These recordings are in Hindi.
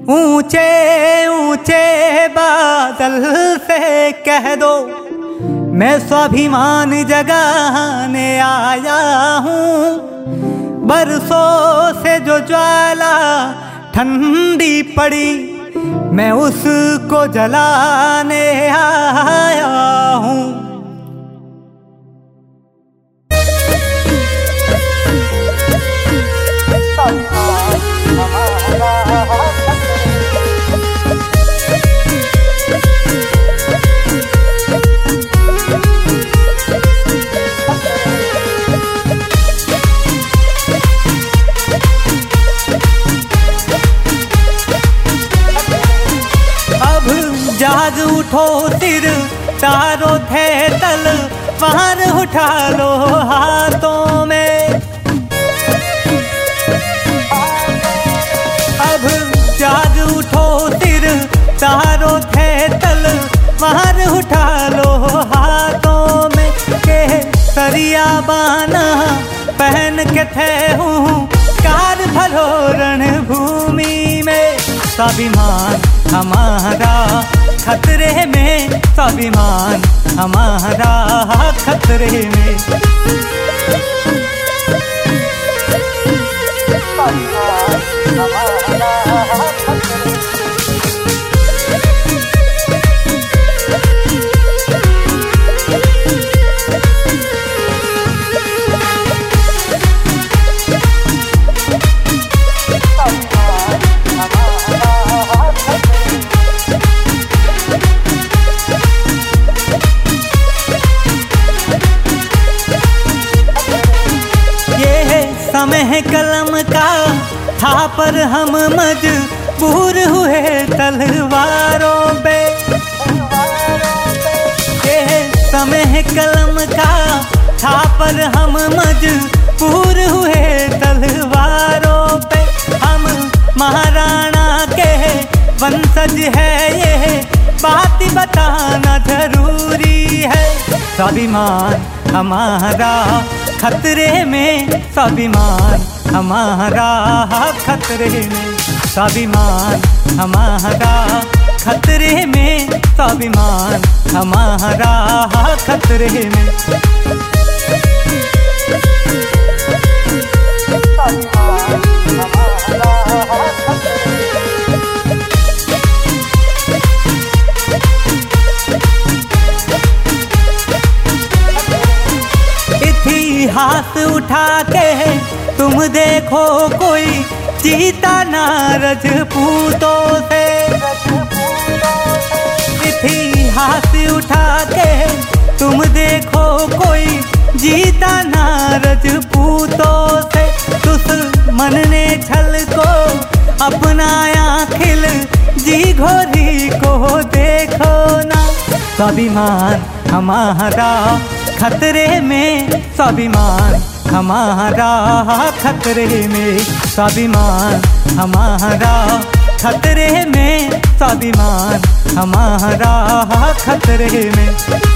ऊंचे ऊंचे बादल से कह दो मैं स्वाभिमान जगाने आया हूँ। बरसों से जो ज्वाला ठंडी पड़ी मैं उसको जलाने आया हूँ। जाग उठो सिर तारो थे तल वार उठा लो हाथों में। अब जाग उठो सिर तारो थे तल वार उठा लो हाथों में। के सरिया बाना पहन के थे हूँ कार भरो रणभूमि में। स्वाभिमान हमारा खतरे में, स्वाभिमान हमारा खतरे में। स्वाभिमान हमारा खतरे में। समय है कलम का था पर हम मजबूर हुए तलवारों पे। ये समय है कलम का था पर हम मजबूर हुए तलवारों पे। हम महाराणा के वंशज है ये बात बताना जरूरी है। स्वाभिमान हमारा खतरे में, स्वाभिमान हमारा खतरे में। स्वाभिमान हमारा खतरे में, स्वाभिमान हमारा खतरे में। स्वाभिमान हमारा खतरे में। हाथ उठा के तुम देखो कोई जीता ना राजपूतों से। इतिहास उठा के तुम देखो कोई जीता ना राजपूतों से। दुश्मन ने छल को अपनाया खिल जी घोरी को देखो ना। स्वाभिमान हमारा खतरे में, स्वाभिमान हमारा खतरे में। स्वाभिमान हमारा खतरे में, स्वाभिमान हमारा खतरे में।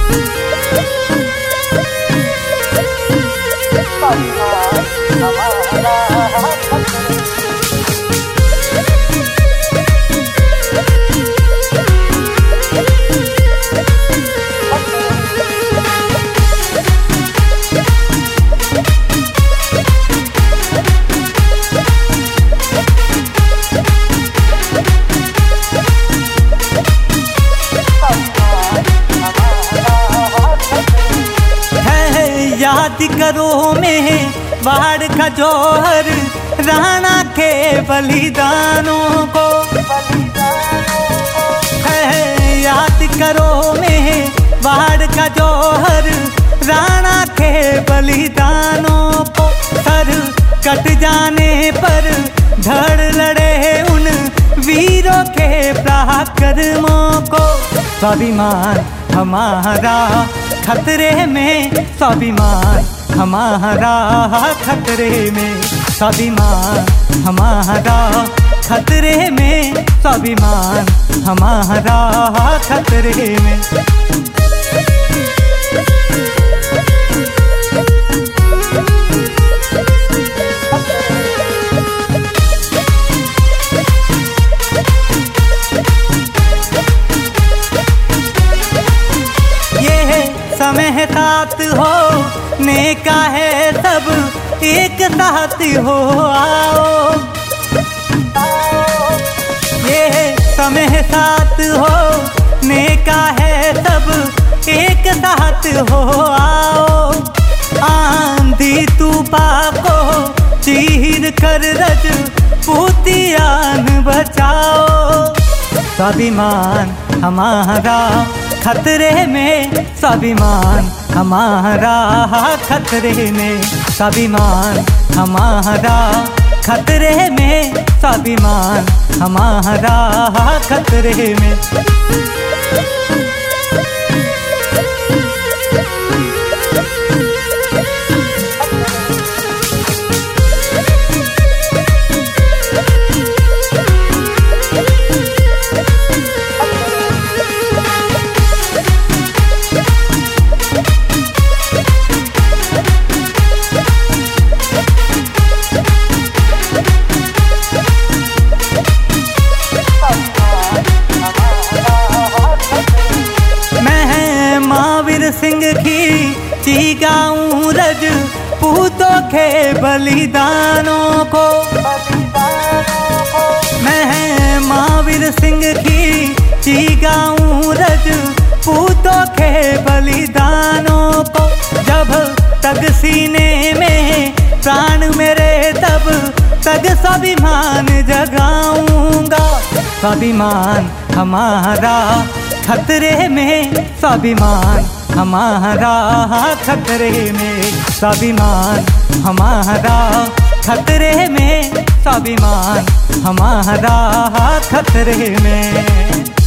स्वाभिमान हमारा खतरे में। याद करो में बाढ़ का जौहर राणा के बलिदानों को। याद करो में बाढ़ का जौहर राणा के बलिदानों को। सर कट जाने पर धड़ लड़े उन वीरों के पराक्रमों को। स्वाभिमान हमारा खतरे में, स्वाभिमान हमारा खतरे में। स्वाभिमान हमारा खतरे में, स्वाभिमान हमारा खतरे में। एक साथ हो आओ, ये समय साथ हो नेका है सब एक साथ हो आओ। आंधी तूफान को चीर कर रज पूतियान बचाओ। स्वाभिमान हमारा खतरे में, स्वाभिमान हमारा खतरे में, स्वाभिमान हमारा खतरे में, स्वाभिमान हमारा खतरे में। सिंह की ची गाऊं रज पूतों के बलिदानों को। मैं महावीर सिंह की ची गाऊं रज पूतों के बलिदानों को। जब तक सीने में प्राण मेरे तब तक स्वाभिमान जगाऊंगा। स्वाभिमान हमारा खतरे में, स्वाभिमान हमारा खतरे में, स्वाभिमान हमारा खतरे में, स्वाभिमान हमारा खतरे में।